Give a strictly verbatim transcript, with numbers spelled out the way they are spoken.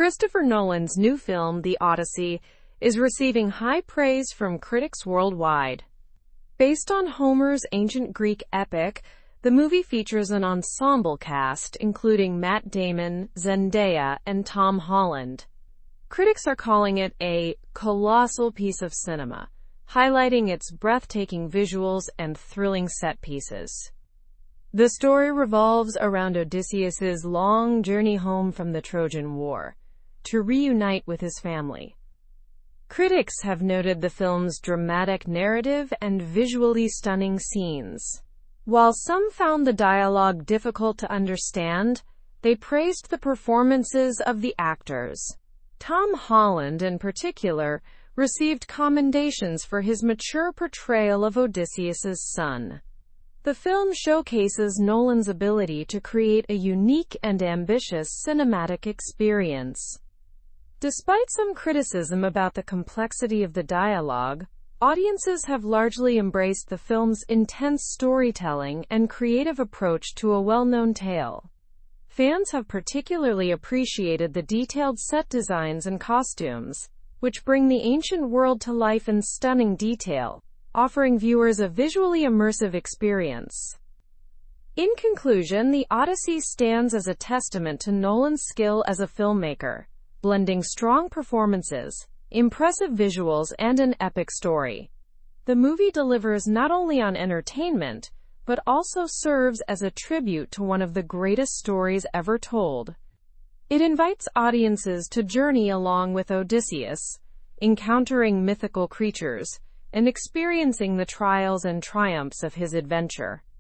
Christopher Nolan's new film, The Odyssey, is receiving high praise from critics worldwide. Based on Homer's ancient Greek epic, the movie features an ensemble cast including Matt Damon, Zendaya, and Tom Holland. Critics are calling it a colossal piece of cinema, highlighting its breathtaking visuals and thrilling set pieces. The story revolves around Odysseus's long journey home from the Trojan War to reunite with his family. Critics have noted the film's dramatic narrative and visually stunning scenes. While some found the dialogue difficult to understand, they praised the performances of the actors. Tom Holland, in particular, received commendations for his mature portrayal of Odysseus's son. The film showcases Nolan's ability to create a unique and ambitious cinematic experience. Despite some criticism about the complexity of the dialogue, audiences have largely embraced the film's intense storytelling and creative approach to a well-known tale. Fans have particularly appreciated the detailed set designs and costumes, which bring the ancient world to life in stunning detail, offering viewers a visually immersive experience. In conclusion, The Odyssey stands as a testament to Nolan's skill as a filmmaker, blending strong performances, impressive visuals, and an epic story. The movie delivers not only on entertainment, but also serves as a tribute to one of the greatest stories ever told. It invites audiences to journey along with Odysseus, encountering mythical creatures, and experiencing the trials and triumphs of his adventure.